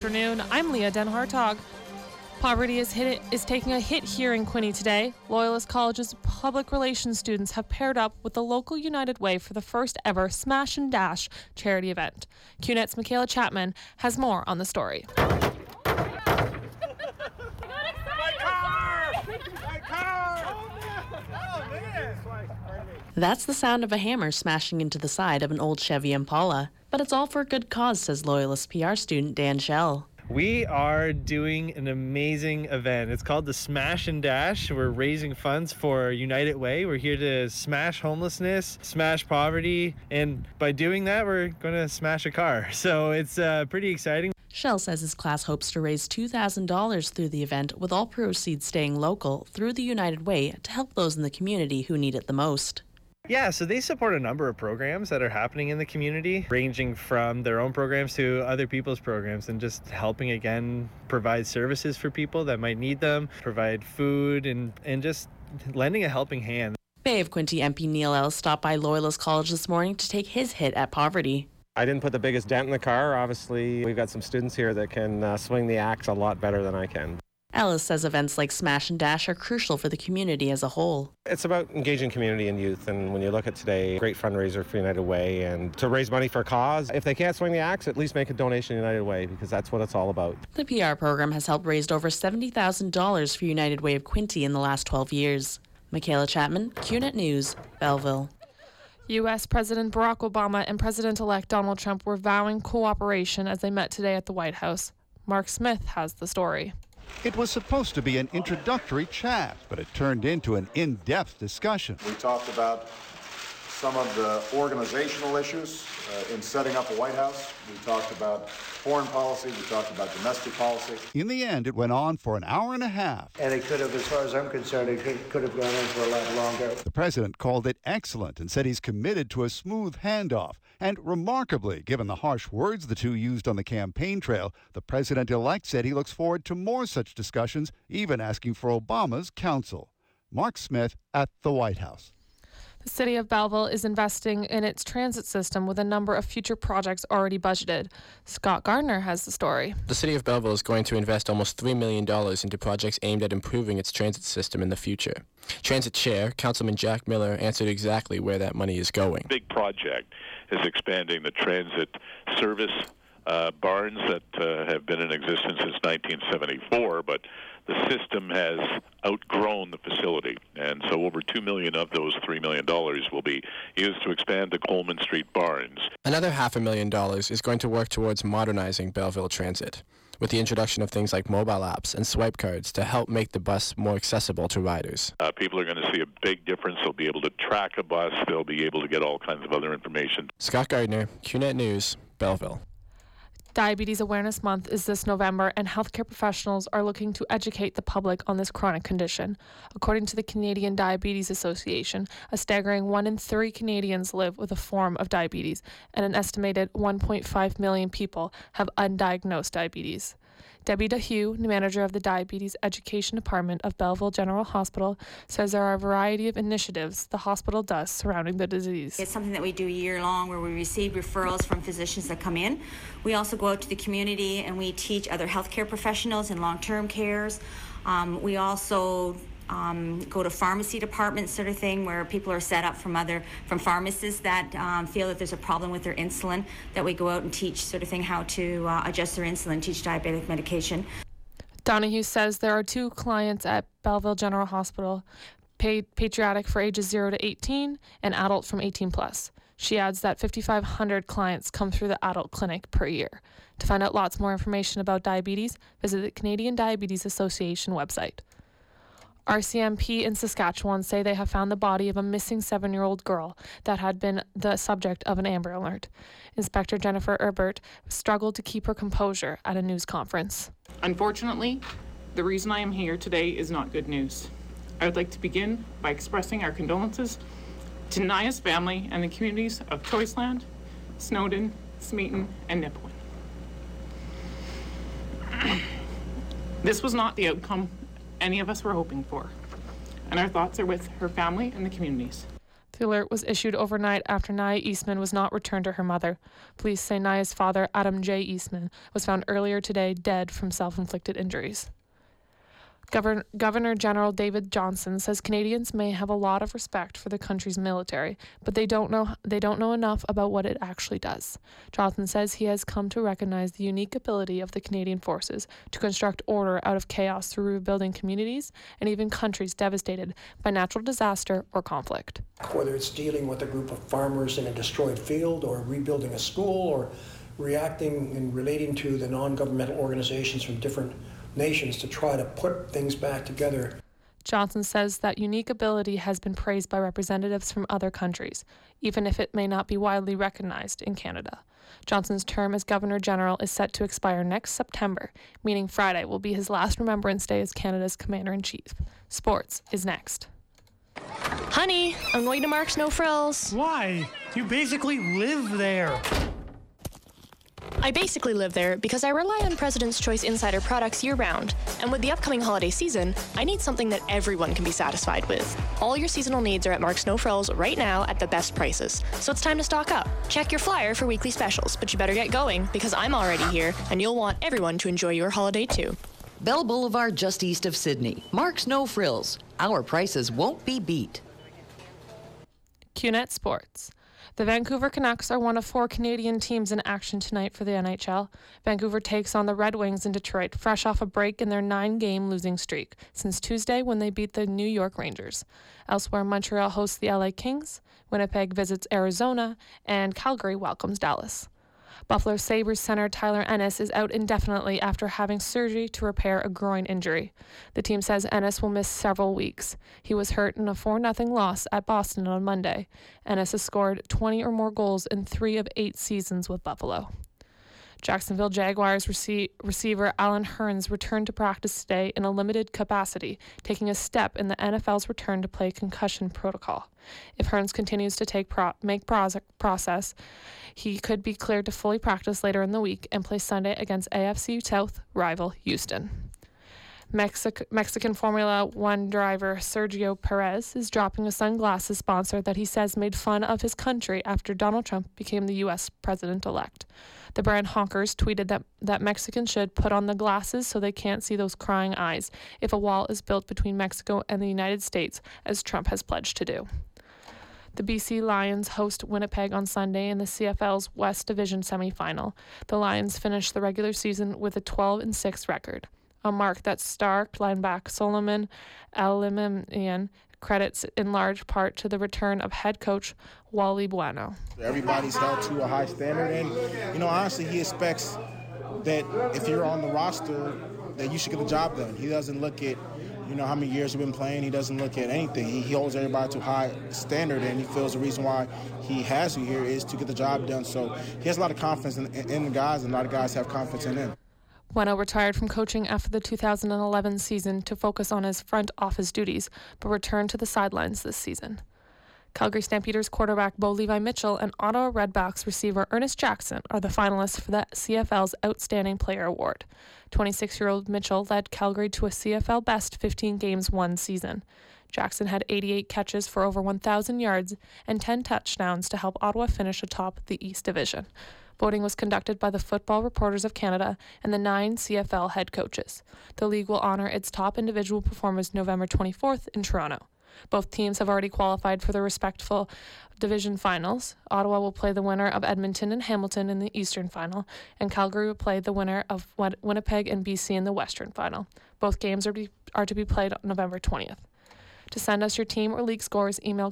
afternoon. I'm Leah Den Hartog. Poverty is taking a hit here in Quinte today. Loyalist College's public relations students have paired up with the local United Way for the first ever Smash and Dash charity event. QNet's Michaela Chapman has more on the story. That's the sound of a hammer smashing into the side of an old Chevy Impala. But it's all for a good cause, says Loyalist PR student Dan Schell. We are doing an amazing event. It's called the Smash and Dash. We're raising funds for United Way. We're here to smash homelessness, smash poverty, and by doing that, we're going to smash a car. So it's pretty exciting. Schell says his class hopes to raise $2,000 through the event, with all proceeds staying local through the United Way to help those in the community who need it the most. Yeah, so they support a number of programs that are happening in the community, ranging from their own programs to other people's programs, and just helping, again, provide services for people that might need them, provide food, and just lending a helping hand. Bay of Quinte MP Neil Ellis stopped by Loyalist College this morning to take his hit at poverty. I didn't put the biggest dent in the car. Obviously, we've got some students here that can swing the axe a lot better than I can. Ellis says events like Smash and Dash are crucial for the community as a whole. It's about engaging community and youth, and when you look at today, great fundraiser for United Way, and to raise money for a cause. If they can't swing the axe, at least make a donation to United Way, because that's what it's all about. The PR program has helped raise over $70,000 for United Way of Quinte in the last 12 years. Michaela Chapman, QNet News, Belleville. U.S. President Barack Obama and President-elect Donald Trump were vowing cooperation as they met today at the White House. Mark Smith has the story. It was supposed to be an introductory chat, but it turned into an in-depth discussion. We talked about some of the organizational issues in setting up a White House. We talked about foreign policy. We talked about domestic policy. In the end, it went on for an hour and a half. And it could have, as far as I'm concerned, it could have gone on for a lot longer. The president called it excellent and said he's committed to a smooth handoff. And remarkably, given the harsh words the two used on the campaign trail, the president-elect said he looks forward to more such discussions, even asking for Obama's counsel. Mark Smith at the White House. The city of Belleville is investing in its transit system with a number of future projects already budgeted. Scott Gardner has the story. The city of Belleville is going to invest almost $3 million into projects aimed at improving its transit system in the future. Transit Chair, Councilman Jack Miller, answered exactly where that money is going. Big project is expanding the transit service barns that have been in existence since 1974, but the system has outgrown the facility, and so over $2 million of those $3 million will be used to expand the Coleman Street barns. Another $500,000 is going to work towards modernizing Belleville Transit, with the introduction of things like mobile apps and swipe cards to help make the bus more accessible to riders. People are going to see a big difference. They'll be able to track a bus. They'll be able to get all kinds of other information. Scott Gardner, QNet News, Belleville. Diabetes Awareness Month is this November, and healthcare professionals are looking to educate the public on this chronic condition. According to the Canadian Diabetes Association, a staggering 1 in 3 Canadians live with a form of diabetes, and an estimated 1.5 million people have undiagnosed diabetes. Debbie DeHue, manager of the Diabetes Education Department of Belleville General Hospital, says there are a variety of initiatives the hospital does surrounding the disease. It's something that we do year long, where we receive referrals from physicians that come in. We also go out to the community and we teach other healthcare professionals in long-term cares. We also go to pharmacy departments, sort of thing, where people are set up from pharmacists that feel that there's a problem with their insulin, that we go out and teach, sort of thing, how to adjust their insulin, teach diabetic medication. Donahue says there are 2 clients at Belleville General Hospital, pediatric for ages 0 to 18 and adult from 18 plus. She adds that 5,500 clients come through the adult clinic per year. To find out lots more information about diabetes, visit the Canadian Diabetes Association website. RCMP in Saskatchewan say they have found the body of a missing 7-year-old girl that had been the subject of an Amber Alert. Inspector Jennifer Erbert struggled to keep her composure at a news conference. Unfortunately, the reason I am here today is not good news. I would like to begin by expressing our condolences to Naya's family and the communities of Choiceland, Snowden, Smeaton, and Nipawin. This was not the outcome any of us were hoping for, and our thoughts are with her family and the communities. The alert was issued overnight after Nia Eastman was not returned to her mother. Police say Nia's father, Adam J. Eastman, was found earlier today dead from self-inflicted injuries. Governor General David Johnston says Canadians may have a lot of respect for the country's military, but they don't know enough about what it actually does. Johnston says he has come to recognize the unique ability of the Canadian forces to construct order out of chaos through rebuilding communities and even countries devastated by natural disaster or conflict. Whether it's dealing with a group of farmers in a destroyed field or rebuilding a school or reacting and relating to the non-governmental organizations from different nations to try to put things back together. Johnson says that unique ability has been praised by representatives from other countries, even if it may not be widely recognized in Canada. Johnson's term as Governor General is set to expire next September, meaning Friday will be his last Remembrance Day as Canada's Commander-in-Chief. Sports is next. Honey, I'm going to Mark's No Frills. Why? You basically live there. I basically live there because I rely on President's Choice Insider products year-round, and with the upcoming holiday season, I need something that everyone can be satisfied with. All your seasonal needs are at Mark's No Frills right now at the best prices, so it's time to stock up. Check your flyer for weekly specials, but you better get going because I'm already here, and you'll want everyone to enjoy your holiday too. Bell Boulevard just east of Sydney. Mark's No Frills. Our prices won't be beat. QNet Sports. The Vancouver Canucks are one of 4 Canadian teams in action tonight for the NHL. Vancouver takes on the Red Wings in Detroit, fresh off a break in their 9-game losing streak since Tuesday when they beat the New York Rangers. Elsewhere, Montreal hosts the LA Kings, Winnipeg visits Arizona, and Calgary welcomes Dallas. Buffalo Sabres center Tyler Ennis is out indefinitely after having surgery to repair a groin injury. The team says Ennis will miss several weeks. He was hurt in a 4-0 loss at Boston on Monday. Ennis has scored 20 or more goals in 3 of 8 seasons with Buffalo. Jacksonville Jaguars receiver Allen Hurns returned to practice today in a limited capacity, taking a step in the NFL's return to play concussion protocol. If Hurns continues to make progress, he could be cleared to fully practice later in the week and play Sunday against AFC South rival Houston. Mexican Formula One driver Sergio Perez is dropping a sunglasses sponsor that he says made fun of his country after Donald Trump became the U.S. president-elect. The brand Honkers tweeted that Mexicans should put on the glasses so they can't see those crying eyes if a wall is built between Mexico and the United States, as Trump has pledged to do. The BC Lions host Winnipeg on Sunday in the CFL's West Division semifinal. The Lions finished the regular season with a 12-6 record, a mark that star linebacker Solomon Elimimian credits in large part to the return of head coach Wally Bueno. Everybody's held to a high standard, and honestly, he expects that if you're on the roster, that you should get the job done. He doesn't look at how many years you've been playing. He doesn't look at anything. He holds everybody to a high standard, and he feels the reason why he has you here is to get the job done. So he has a lot of confidence in the guys, and a lot of guys have confidence in him. Bueno retired from coaching after the 2011 season to focus on his front office duties, but returned to the sidelines this season. Calgary Stampeders quarterback Bo Levi Mitchell and Ottawa Redblacks receiver Ernest Jackson are the finalists for the CFL's Outstanding Player Award. 26-year-old Mitchell led Calgary to a CFL best 15 games one season. Jackson had 88 catches for over 1,000 yards and 10 touchdowns to help Ottawa finish atop the East Division. Voting was conducted by the Football Reporters of Canada and the 9 CFL head coaches. The league will honor its top individual performers November 24th in Toronto. Both teams have already qualified for the respective division finals. Ottawa will play the winner of Edmonton and Hamilton in the Eastern Final, and Calgary will play the winner of Winnipeg and BC in the Western Final. Both games are to be played on November 20th. To send us your team or league scores, email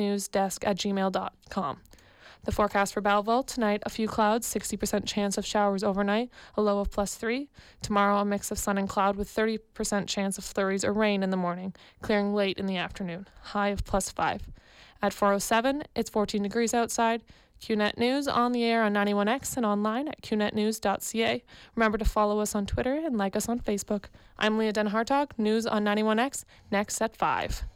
qnetnewsdesk@gmail.com. The forecast for Belleville: tonight, a few clouds, 60% chance of showers overnight, a low of +3. Tomorrow, a mix of sun and cloud with 30% chance of flurries or rain in the morning, clearing late in the afternoon, high of +5. At 4:07, it's 14 degrees outside. QNet News on the air on 91X and online at qnetnews.ca. Remember to follow us on Twitter and like us on Facebook. I'm Leah Den Hartog, News on 91X, next at 5.